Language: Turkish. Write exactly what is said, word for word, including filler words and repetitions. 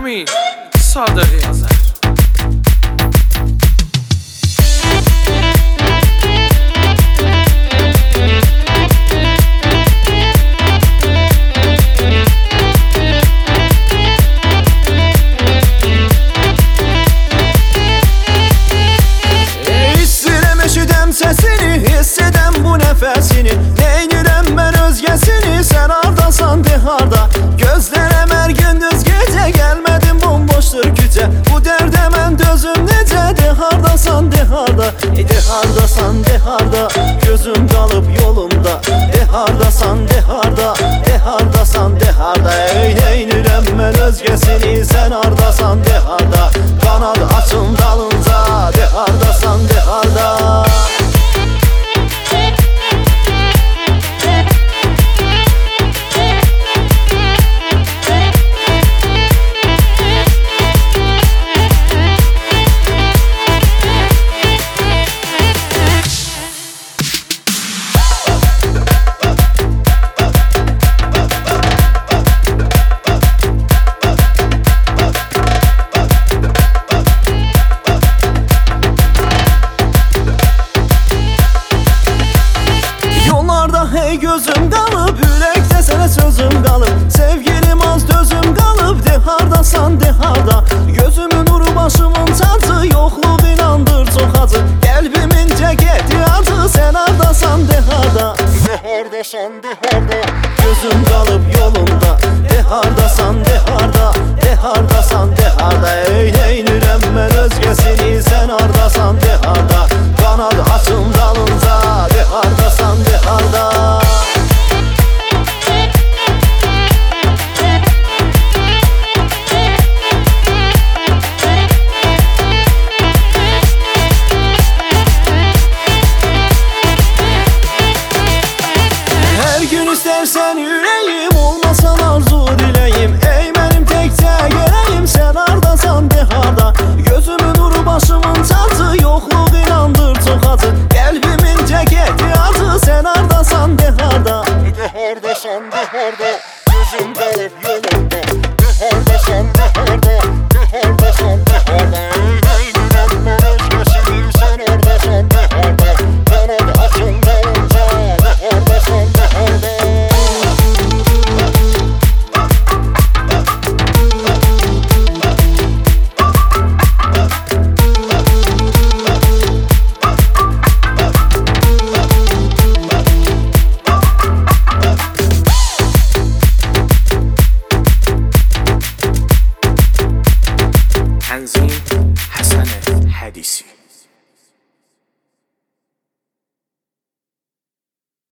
Əmin Sadıq yazar. Sesini hiss eden bu nefesini, neynirem ben özgesini, sen hardasan de harda. Gözlerem her gündüz gece, gelmedim bomboştur küçe. Bu derde ben dözüm nece, de hardasan de harda. E de hardasan de harda, gözüm kalıp yolumda. De hardasan de harda, de hardasan de harda. Ey neynirem ben özgesini, sen hardasan de harda. Kanat açın dalınca, de hardasan de harda. Hey gözüm kalıp, yürekte sana sözüm kalıp. Sevgilim az dözüm kalıp, de hardasan de harda. Gözümün nuru başımın tadı, yokluk inandır çok acı. Kalbimin ceketi acı, sen hardasan de harda. De hardasan de harda.